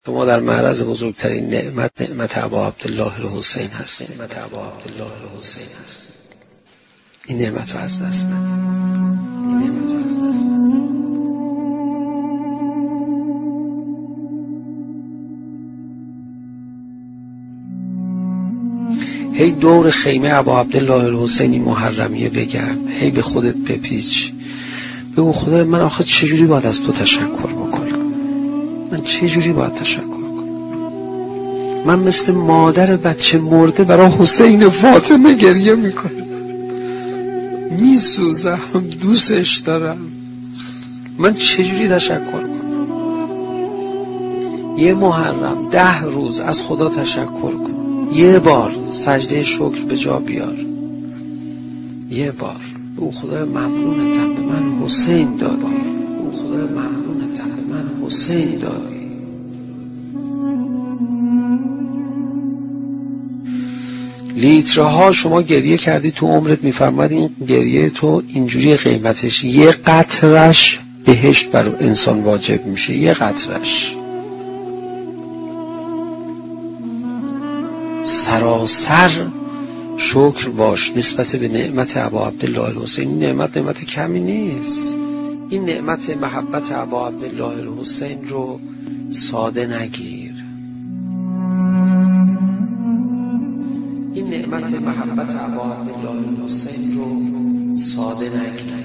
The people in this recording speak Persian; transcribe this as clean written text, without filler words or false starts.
شما در معرض بزرگترین نعمت ابا عبدالله الحسین هستید. این نعمت رو از دست ندید. هی دور خیمه ابا عبدالله الحسینی محرمیه بگرد، هی به خودت بپیچ، بگو خدا من آخه چجوری باید از تو تشکر بکنم؟ من مثل مادر بچه مرده برای حسین فاطمه گریه میکنم، میسوزم، دوستش دارم، من چجوری تشکر کنم؟ یه محرم 10 روز از خدا تشکر کن، یه بار سجده شکر به جا بیار، یه بار او خدا ممنونتم به من حسین دادی. لیترها شما گریه کردی تو عمرت، میفرماد این گریه تو اینجوری قیمتش، یه قطرش بهشت بر انسان واجب میشه، یه قطرش. سراسر شکر باش نسبت به نعمت ابا عبدالله الحسین. این نعمت کمی نیست. این نعمت محبت ابا عبدالله الحسین رو ساده نگیر. این نعمت محبت ابا عبدالله الحسین رو ساده نگیر.